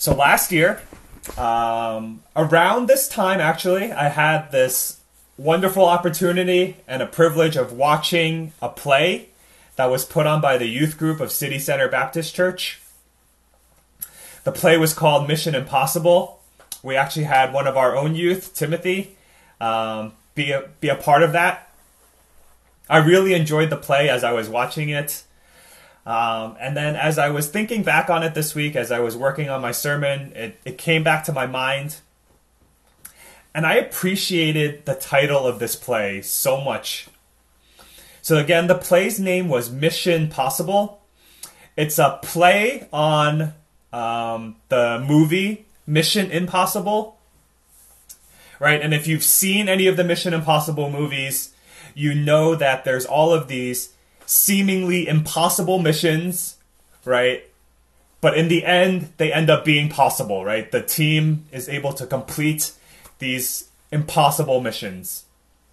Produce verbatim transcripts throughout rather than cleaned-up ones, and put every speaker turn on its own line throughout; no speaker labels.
So last year, um, around this time actually, I had this wonderful opportunity and a privilege of watching a play that was put on by the youth group of City Center Baptist Church. The play was called Mission Impossible. We actually had one of our own youth, Timothy, um, be a, be a part of that. I really enjoyed the play as I was watching it. Um, and then as I was thinking back on it this week, as I was working on my sermon, it, it came back to my mind. And I appreciated the title of this play so much. So again, the play's name was Mission Possible. It's a play on um, the movie Mission Impossible. Right? And if you've seen any of the Mission Impossible movies, you know that there's all of these seemingly impossible missions, right? But in the end, they end up being possible, right? The team is able to complete these impossible missions.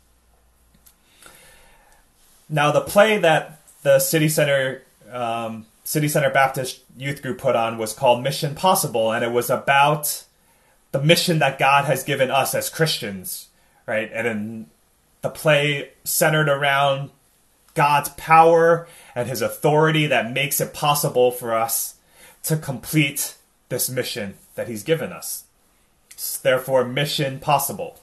Now, the play that the City Center um, City Center Baptist Youth Group put on was called Mission Possible, and it was about the mission that God has given us as Christians, right? And in the play centered around God's power and his authority that makes it possible for us to complete this mission that he's given us. It's therefore, Mission Possible.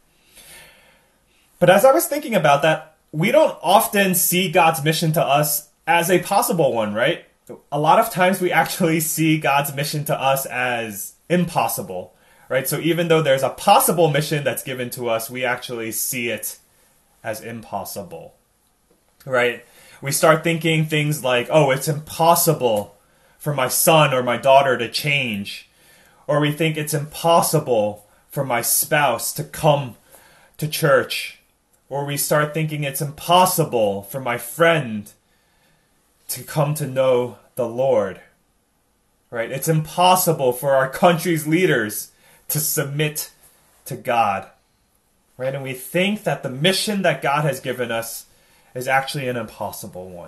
But as I was thinking about that, we don't often see God's mission to us as a possible one, right? A lot of times we actually see God's mission to us as impossible, right? So even though there's a possible mission that's given to us, we actually see it as impossible. Right? We start thinking things like, oh, it's impossible for my son or my daughter to change. Or we think it's impossible for my spouse to come to church. Or we start thinking it's impossible for my friend to come to know the Lord. Right? It's impossible for our country's leaders to submit to God. Right? And we think that the mission that God has given us is actually an impossible one.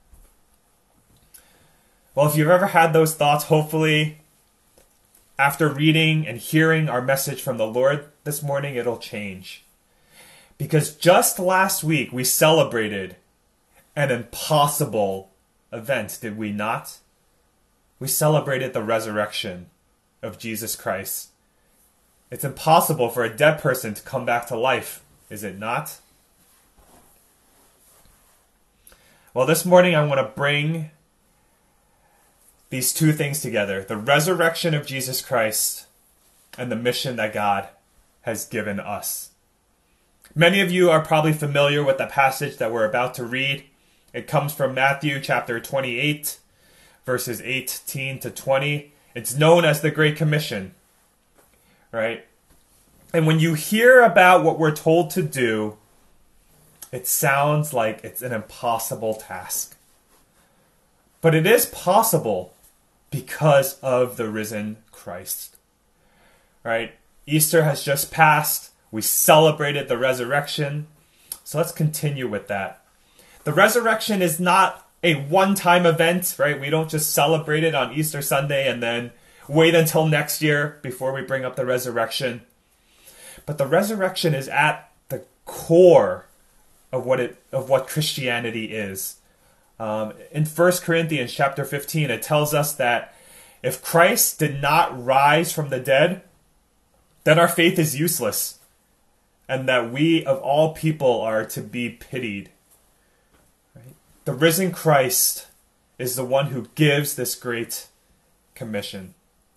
Well, if you've ever had those thoughts, hopefully after reading and hearing our message from the Lord this morning, it'll change. Because just last week, we celebrated an impossible event, did we not? We celebrated the resurrection of Jesus Christ. It's impossible for a dead person to come back to life, is it not? Well, this morning I want to bring these two things together. The resurrection of Jesus Christ and the mission that God has given us. Many of you are probably familiar with the passage that we're about to read. It comes from Matthew chapter twenty-eight, verses eighteen to twenty. It's known as the Great Commission, right? And when you hear about what we're told to do, it sounds like it's an impossible task. But it is possible because of the risen Christ. Right? Easter has just passed. We celebrated the resurrection. So let's continue with that. The resurrection is not a one-time event, right? We don't just celebrate it on Easter Sunday and then wait until next year before we bring up the resurrection. But the resurrection is at the core of what it of what Christianity is. Um, in First Corinthians chapter fifteen, it tells us that if Christ did not rise from the dead, then our faith is useless, and that we of all people are to be pitied. Right? The risen Christ is the one who gives this great commission.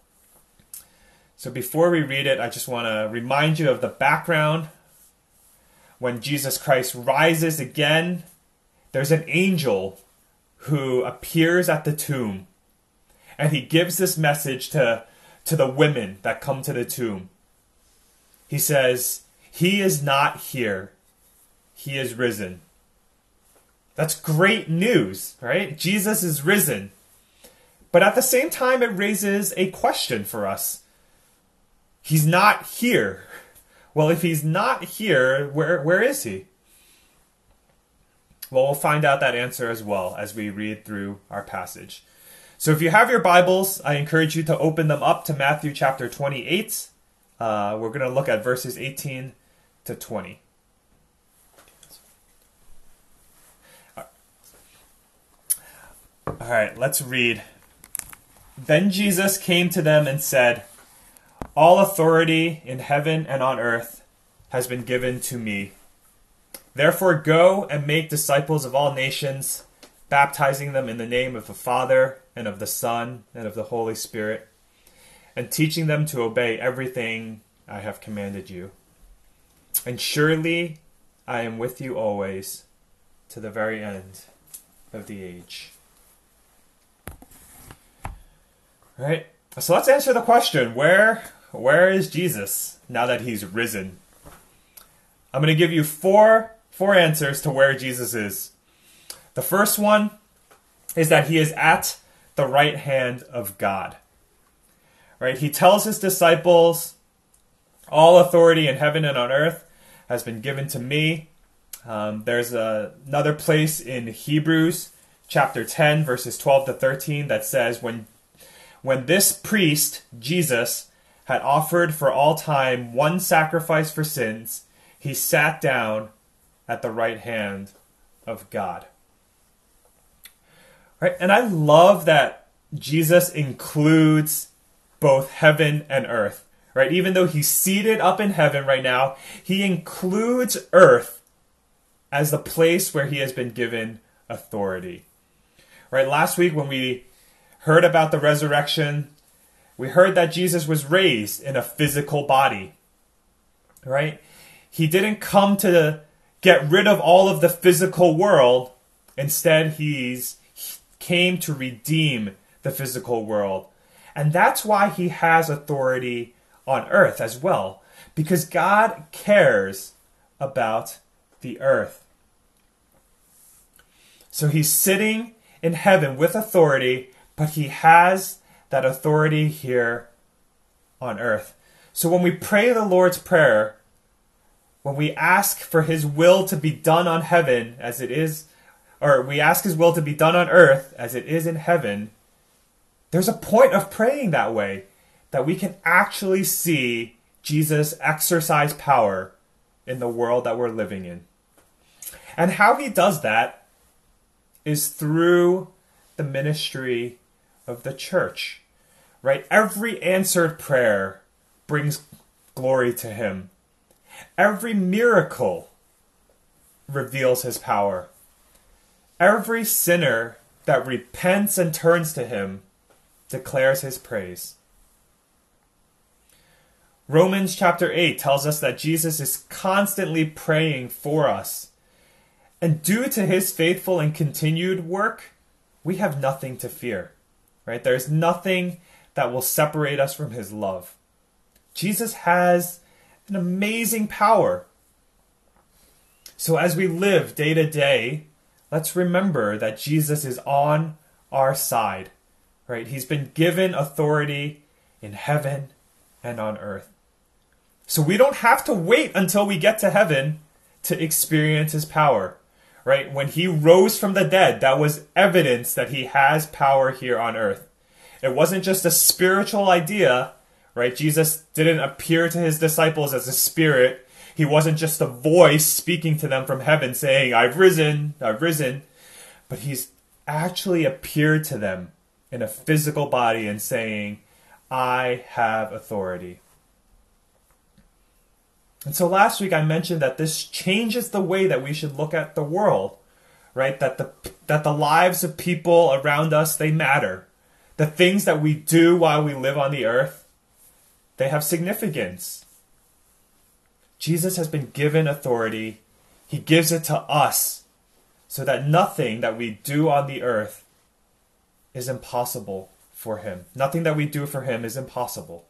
So before we read it, I just want to remind you of the background. When Jesus Christ rises again, there's an angel who appears at the tomb. And he gives this message to, to the women that come to the tomb. He says, he is not here. He is risen. That's great news, right? Jesus is risen. But at the same time, it raises a question for us. He's not here. Well, if he's not here, where where is he? Well, we'll find out that answer as well as we read through our passage. So if you have your Bibles, I encourage you to open them up to Matthew chapter twenty-eight. Uh, we're going to look at verses eighteen to twenty. All right, let's read. Then Jesus came to them and said, "All authority in heaven and on earth has been given to me. Therefore go and make disciples of all nations, baptizing them in the name of the Father and of the Son and of the Holy Spirit, and teaching them to obey everything I have commanded you. And surely I am with you always, to the very end of the age." All right, so let's answer the question, where, where is Jesus now that he's risen? I'm going to give you four, four answers to where Jesus is. The first one is that he is at the right hand of God. Right? He tells his disciples, "All authority in heaven and on earth has been given to me." Um, there's a, another place in Hebrews chapter ten, verses twelve to thirteen that says, when When this priest, Jesus, had offered for all time one sacrifice for sins, he sat down at the right hand of God. Right? And I love that Jesus includes both heaven and earth. Right? Even though he's seated up in heaven right now, he includes earth as the place where he has been given authority. Right? Last week when we heard about the resurrection, we heard that Jesus was raised in a physical body, right? He didn't come to get rid of all of the physical world. Instead, he's, he came to redeem the physical world. And that's why he has authority on earth as well, because God cares about the earth. So he's sitting in heaven with authority, but he has that authority here on earth. So when we pray the Lord's Prayer, when we ask for his will to be done on heaven as it is, or we ask his will to be done on earth as it is in heaven, there's a point of praying that way, that we can actually see Jesus exercise power in the world that we're living in. And how he does that is through the ministry of the church, right? Every answered prayer brings glory to him. Every miracle reveals his power. Every sinner that repents and turns to him declares his praise. Romans chapter eight tells us that Jesus is constantly praying for us. And due to his faithful and continued work, we have nothing to fear. Right? There's nothing that will separate us from his love. Jesus has an amazing power. So as we live day to day, let's remember that Jesus is on our side. Right? He's been given authority in heaven and on earth. So we don't have to wait until we get to heaven to experience his power. Right? When he rose from the dead, that was evidence that he has power here on earth. It wasn't just a spiritual idea, right? Jesus didn't appear to his disciples as a spirit. He wasn't just a voice speaking to them from heaven saying, "I've risen, I've risen." But he's actually appeared to them in a physical body and saying, "I have authority." And so last week I mentioned that this changes the way that we should look at the world, right? That the that the lives of people around us, they matter. The things that we do while we live on the earth, they have significance. Jesus has been given authority. He gives it to us so that nothing that we do on the earth is impossible for him. Nothing that we do for him is impossible.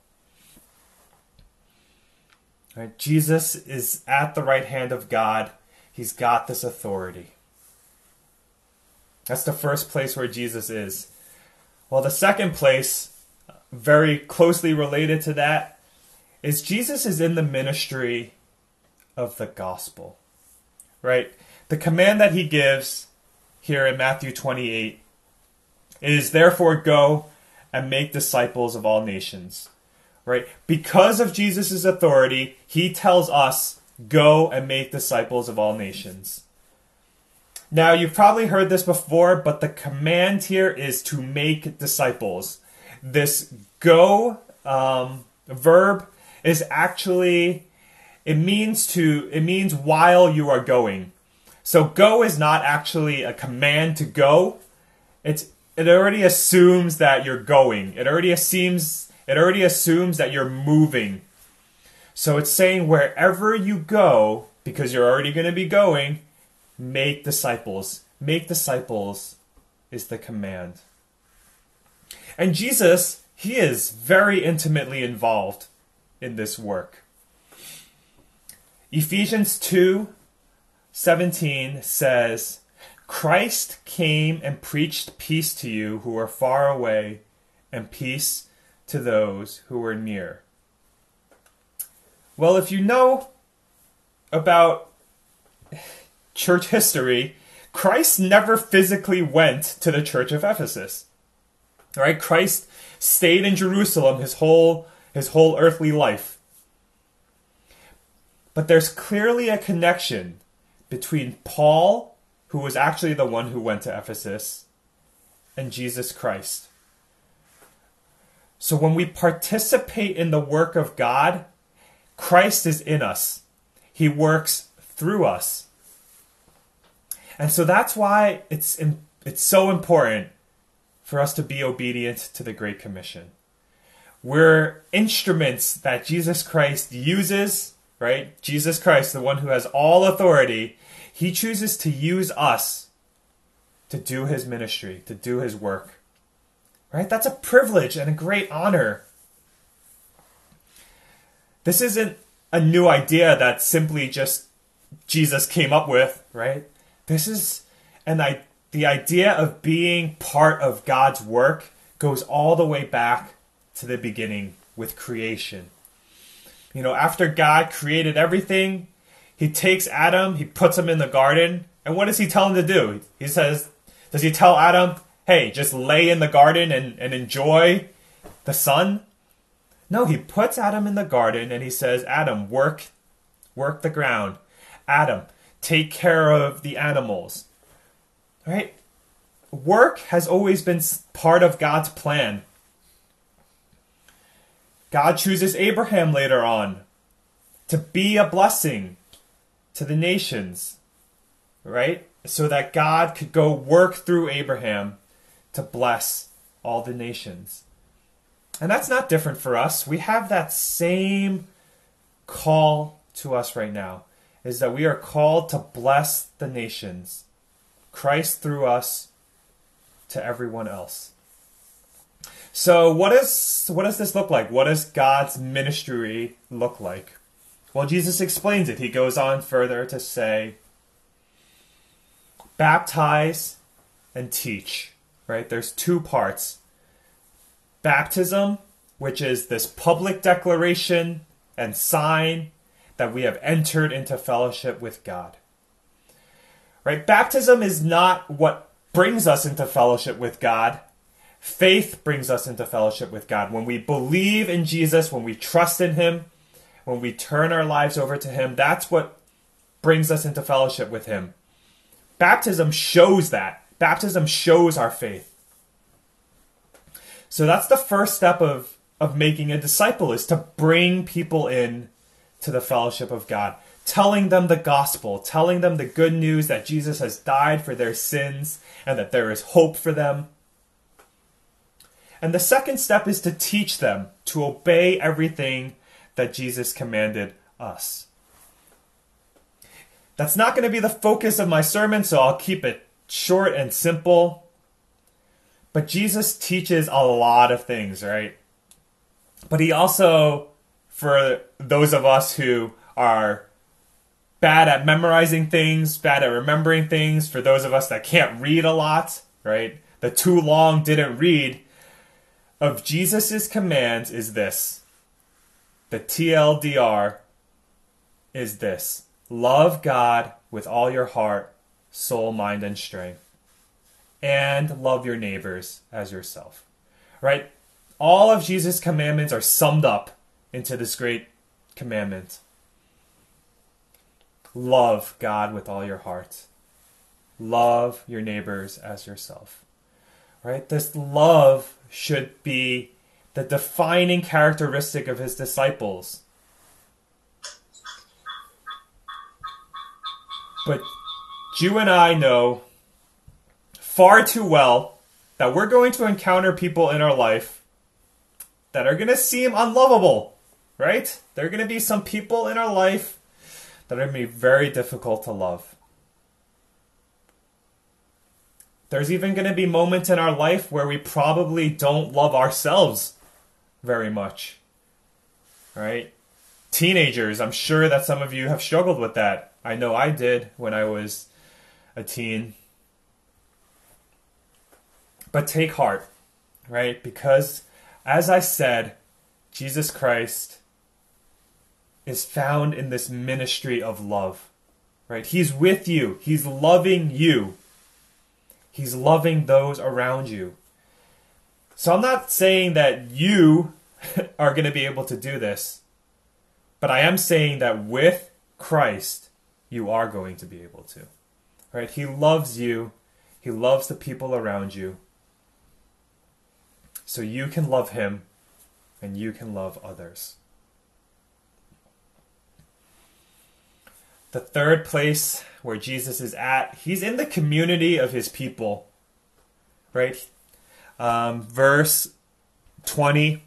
Right? Jesus is at the right hand of God. He's got this authority. That's the first place where Jesus is. Well, the second place, very closely related to that, is Jesus is in the ministry of the gospel. Right? The command that he gives here in Matthew twenty-eight It is therefore go and make disciples of all nations. Right? Because of Jesus' authority, he tells us, go and make disciples of all nations. Now, you've probably heard this before, but the command here is to make disciples. This go um, verb is actually, it means to, it means while you are going. So go is not actually a command to go. It's, it already assumes that you're going. It already assumes, it already assumes that you're moving. So it's saying wherever you go, because you're already going to be going, make disciples. Make disciples is the command. And Jesus, he is very intimately involved in this work. Ephesians two seventeen says, Christ came and preached peace to you who are far away, and peace to those who are near. Well, if you know about church history, Christ never physically went to the church of Ephesus. All right, Christ stayed in Jerusalem his whole his whole earthly life. But there's clearly a connection between Paul, who was actually the one who went to Ephesus, and Jesus Christ. So when we participate in the work of God, Christ is in us. He works through us. And so that's why it's it's so important for us to be obedient to the Great Commission. We're instruments that Jesus Christ uses, right? Jesus Christ, the one who has all authority, he chooses to use us to do his ministry, to do his work. Right? That's a privilege and a great honor. This isn't a new idea that simply just Jesus came up with, right? This is an I, the idea of being part of God's work goes all the way back to the beginning with creation. You know, after God created everything, he takes Adam, he puts him in the garden, and what does he tell him to do? He says, does he tell Adam, hey, just lay in the garden and, and enjoy the sun? No, he puts Adam in the garden and he says, Adam, work, work the ground. Adam, take care of the animals. Right? Work has always been part of God's plan. God chooses Abraham later on to be a blessing to the nations, right? So that God could go work through Abraham to bless all the nations. And that's not different for us. We have that same call to us right now, is that we are called to bless the nations, Christ through us to everyone else. So what is what does this look like? What does God's ministry look like? Well, Jesus explains it. He goes on further to say, baptize and teach, right? There's two parts. Baptism, which is this public declaration and sign that we have entered into fellowship with God. Right? Baptism is not what brings us into fellowship with God. Faith brings us into fellowship with God. When we believe in Jesus, when we trust in him, when we turn our lives over to him, that's what brings us into fellowship with him. Baptism shows that. Baptism shows our faith. So that's the first step of, of making a disciple, is to bring people in to the fellowship of God. Telling them the gospel, telling them the good news that Jesus has died for their sins and that there is hope for them. And the second step is to teach them to obey everything that Jesus commanded us. That's not going to be the focus of my sermon, so I'll keep it short and simple. But Jesus teaches a lot of things, right? But he also, for those of us who are bad at memorizing things, bad at remembering things, for those of us that can't read a lot, right? The too long didn't read, of Jesus' commands is this. The T L D R is this. Love God with all your heart, soul, mind, and strength. and love your neighbors as yourself. Right? All of Jesus' commandments are summed up into this great commandment. Love God with all your heart. Love your neighbors as yourself. Right? This love should be the defining characteristic of his disciples. But you and I know far too well that we're going to encounter people in our life that are going to seem unlovable, right? There are going to be some people in our life that are going to be very difficult to love. There's even going to be moments in our life where we probably don't love ourselves very much, right? Teenagers, I'm sure that some of you have struggled with that. I know I did when I was a teen. But take heart, right? Because, as I said, Jesus Christ is found in this ministry of love, right? He's with you. He's loving you. He's loving those around you. So I'm not saying that you are going to be able to do this, but I am saying that with Christ, you are going to be able to, right? He loves you. He loves the people around you. So you can love him and you can love others. The third place where Jesus is at, he's in the community of his people, right? Um, verse twenty,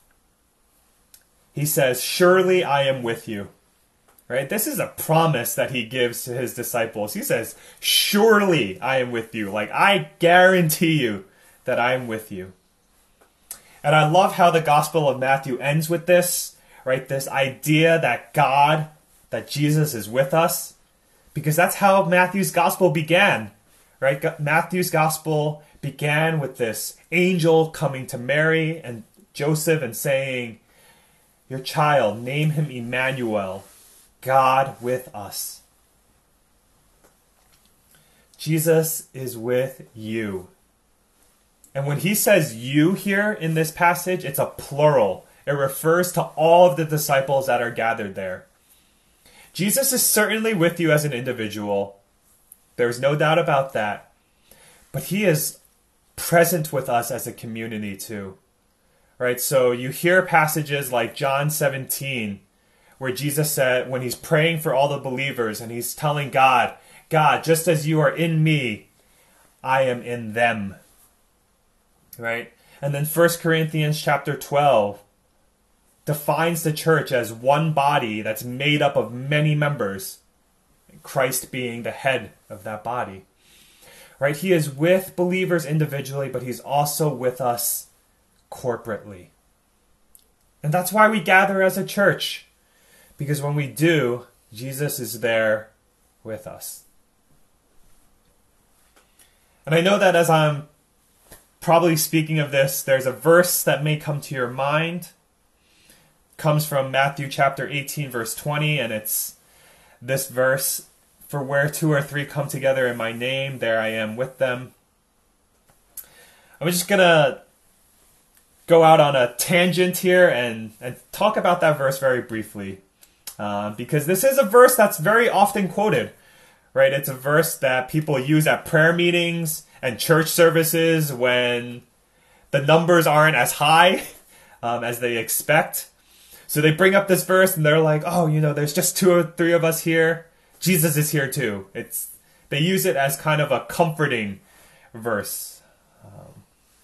he says, "Surely I am with you." Right? This is a promise that he gives to his disciples. He says, "Surely I am with you." Like, I guarantee you that I am with you. And I love how the Gospel of Matthew ends with this, right? This idea that God, that Jesus is with us, because that's how Matthew's Gospel began, right? Matthew's Gospel began with this angel coming to Mary and Joseph and saying, "Your child, name him Emmanuel, God with us." Jesus is with you. And when he says you here in this passage, it's a plural. It refers to all of the disciples that are gathered there. Jesus is certainly with you as an individual. There's no doubt about that. But he is present with us as a community too. Right? So you hear passages like John seventeen, where Jesus said, when he's praying for all the believers and he's telling God, "God, just as you are in me, I am in them." Right? And then First Corinthians chapter twelve defines the church as one body that's made up of many members, Christ being the head of that body. Right? He is with believers individually, but he's also with us corporately. And that's why we gather as a church. Because when we do, Jesus is there with us. And I know that as I'm probably speaking of this, there's a verse that may come to your mind. It comes from Matthew chapter eighteen, verse twenty, and it's this verse, "For where two or three come together in my name, there I am with them." I'm just going to go out on a tangent here and, and talk about that verse very briefly. Uh, because this is a verse that's very often quoted, right? It's a verse that people use at prayer meetings and church services when the numbers aren't as high um, as they expect. So they bring up this verse and they're like, "Oh, you know, there's just two or three of us here. Jesus is here too." It's they use it as kind of a comforting verse. Um,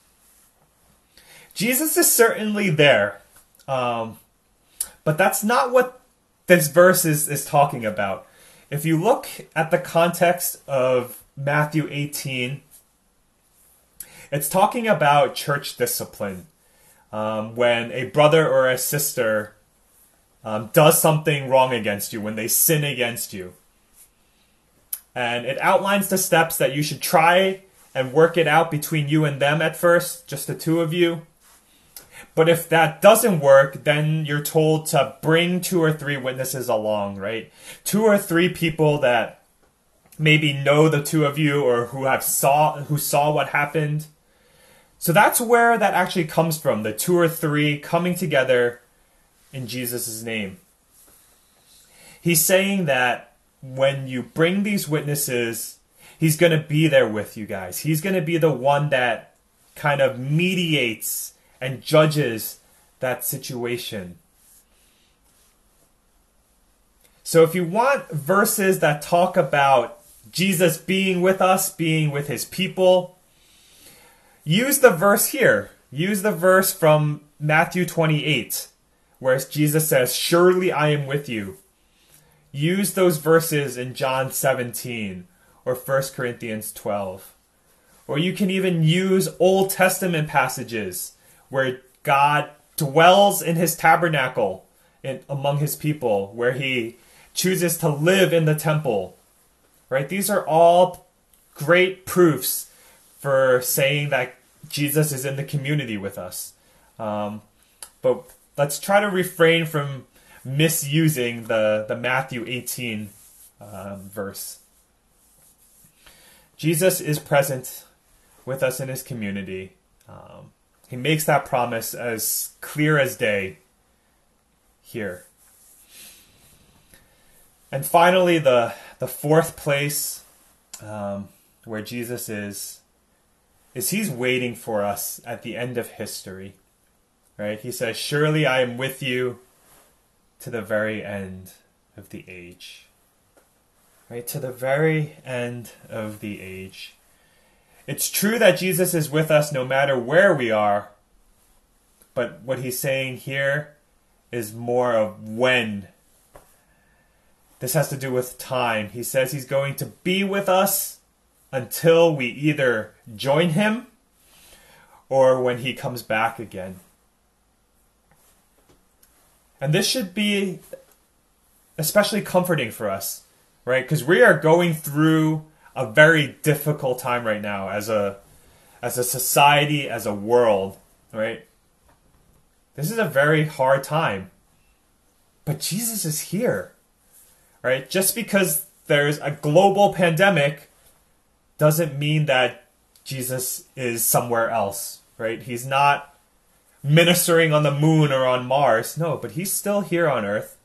Jesus is certainly there, um, but that's not what this verse is, is talking about. If you look at the context of Matthew eighteen, it's talking about church discipline. Um, when a brother or a sister um, does something wrong against you, when they sin against you. And it outlines the steps that you should try and work it out between you and them at first, just the two of you. But if that doesn't work, then you're told to bring two or three witnesses along, right? Two or three people that maybe know the two of you or who have saw who saw what happened. So that's where that actually comes from, the two or three coming together in Jesus' name. He's saying that when you bring these witnesses, he's going to be there with you guys. He's going to be the one that kind of mediates and judges that situation. So if you want verses that talk about Jesus being with us, being with his people, use the verse here. Use the verse from Matthew twenty-eight, where Jesus says, "Surely I am with you." Use those verses in John seventeen or First Corinthians twelve. Or you can even use Old Testament passages where God dwells in his tabernacle in, among his people, where he chooses to live in the temple. Right? These are all great proofs for saying that Jesus is in the community with us. Um, but let's try to refrain from misusing the, the Matthew eighteen um, verse. Jesus is present with us in his community. Um, he makes that promise as clear as day here. And finally, the, the fourth place um, where Jesus is, is he's waiting for us at the end of history. Right? He says, "Surely I am with you to the very end of the age." Right? To the very end of the age. It's true that Jesus is with us no matter where we are, but what he's saying here is more of when. This has to do with time. He says he's going to be with us until we either join him or when he comes back again. And this should be especially comforting for us, right? Because we are going through a very difficult time right now as a as a society, as a world, right? This is a very hard time. But Jesus is here, right? Just because there's a global pandemic doesn't mean that Jesus is somewhere else, right? He's not ministering on the moon or on Mars. No, but he's still here on earth.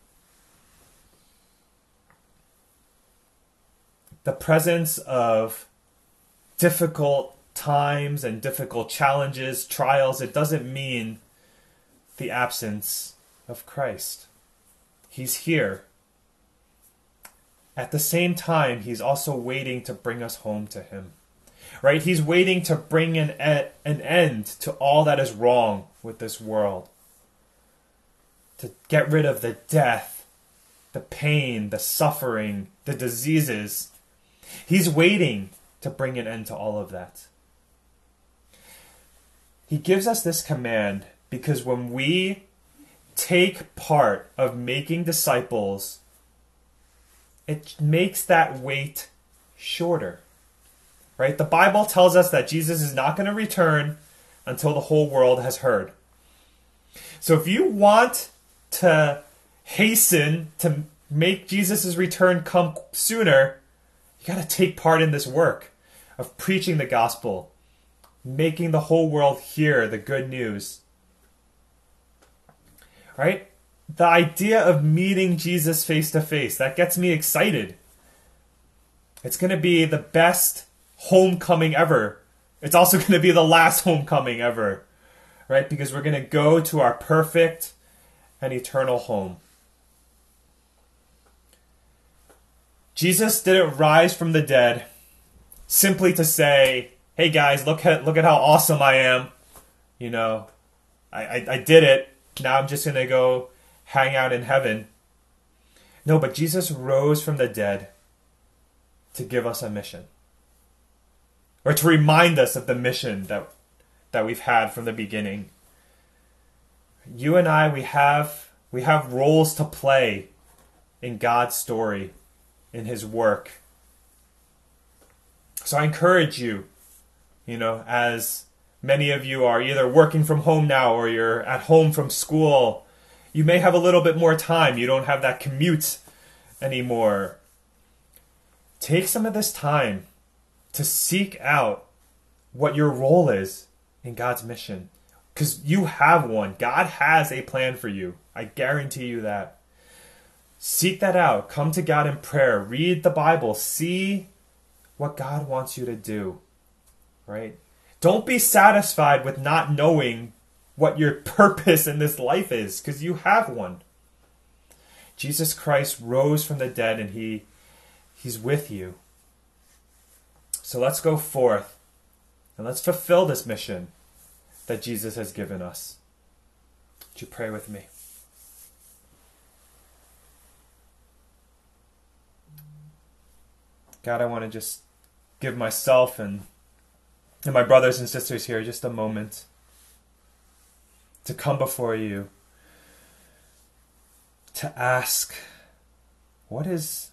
The presence of difficult times and difficult challenges, trials, it doesn't mean the absence of Christ. He's here. At the same time, he's also waiting to bring us home to him. Right? He's waiting to bring an, e- an end to all that is wrong with this world. To get rid of the death, the pain, the suffering, the diseases. He's waiting to bring an end to all of that. He gives us this command because when we take part of making disciples, it makes that wait shorter. Right? The Bible tells us that Jesus is not going to return until the whole world has heard. So if you want to hasten to make Jesus' return come sooner, you got to take part in this work of preaching the gospel, making the whole world hear the good news. Right? The idea of meeting Jesus face to face, that gets me excited. It's going to be the best homecoming ever. It's also going to be the last homecoming ever, right? Because we're going to go to our perfect and eternal home. Jesus didn't rise from the dead simply to say, "Hey guys, look at look at how awesome I am. You know, I, I, I did it. Now I'm just going to go hang out in heaven." No, but Jesus rose from the dead to give us a mission. Or to remind us of the mission that that we've had from the beginning. You and I, we have we have roles to play in God's story, in his work. So I encourage you, you know, as many of you are either working from home now or you're at home from school, you may have a little bit more time. You don't have that commute anymore. take some of this time to seek out what your role is in God's mission. Because you have one. God has a plan for you. I guarantee you that. Seek that out. Come to God in prayer. Read the Bible. See what God wants you to do. Right? Don't be satisfied with not knowing what your purpose in this life is, because you have one. Jesus Christ rose from the dead, and he He's with you. So let's go forth and let's fulfill this mission that Jesus has given us. Would you pray with me? God, I want to just give myself and, and my brothers and sisters here just a moment to come before you, to ask, what is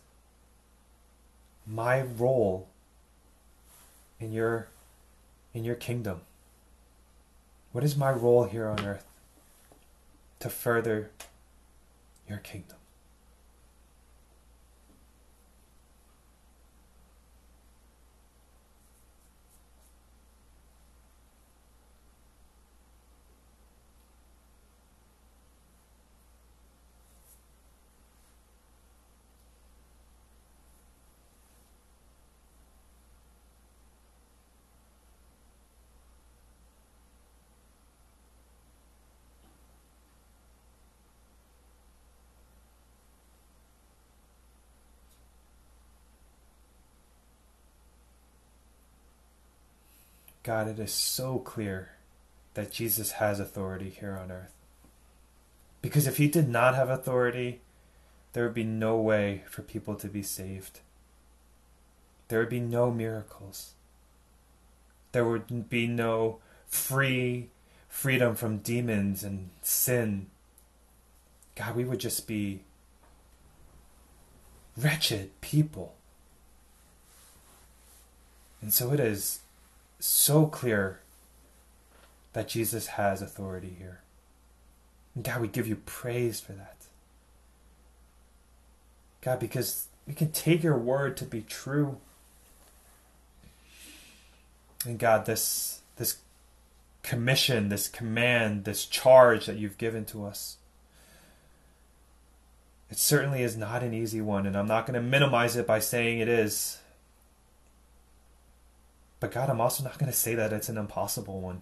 my role in your in your kingdom? What is my role here on earth to further your kingdom? God, it is so clear that Jesus has authority here on earth. Because if he did not have authority, there would be no way for people to be saved. There would be no miracles. There would be no free freedom from demons and sin. God, we would just be wretched people. And so it is so clear that Jesus has authority here. And God, we give you praise for that. God, because we can take your word to be true. And God, this, this commission, this command, this charge that you've given to us, it certainly is not an easy one, and I'm not going to minimize it by saying it is. But God, I'm also not going to say that it's an impossible one.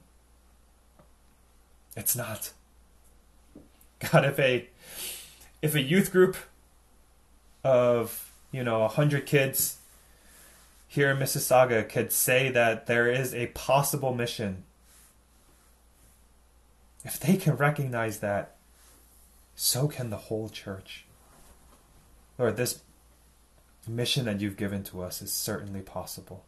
It's not. God, if a if a youth group of, you know, a hundred kids here in Mississauga could say that there is a possible mission, if they can recognize that, so can the whole church. Lord, this mission that you've given to us is certainly possible.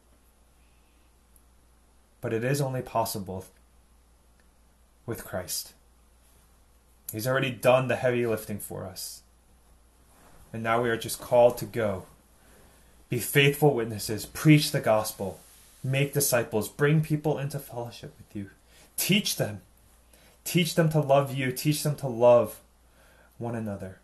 But it is only possible with Christ. He's already done the heavy lifting for us. And now we are just called to go. Be faithful witnesses. Preach the gospel. Make disciples. Bring people into fellowship with you. Teach them. Teach them to love you. Teach them to love one another.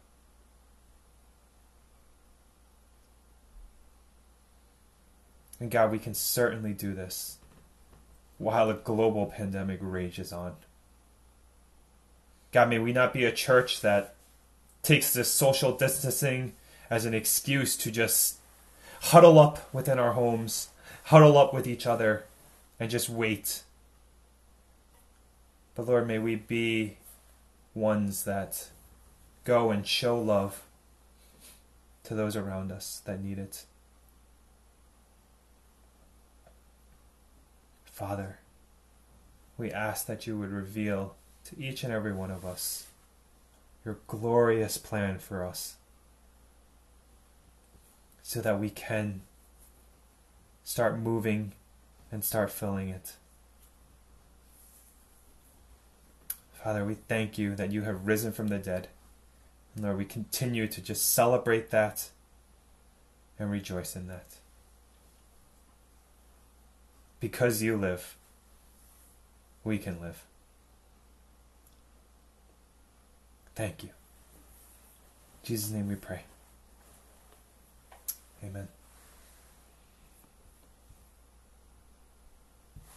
And God, we can certainly do this while a global pandemic rages on. God, may we not be a church that takes this social distancing as an excuse to just huddle up within our homes, huddle up with each other, and just wait. But Lord, may we be ones that go and show love to those around us that need it. Father, we ask that you would reveal to each and every one of us your glorious plan for us, so that we can start moving and start filling it. Father, we thank you that you have risen from the dead. And Lord, we continue to just celebrate that and rejoice in that. Because you live, we can live. Thank you. In Jesus' name we pray. Amen.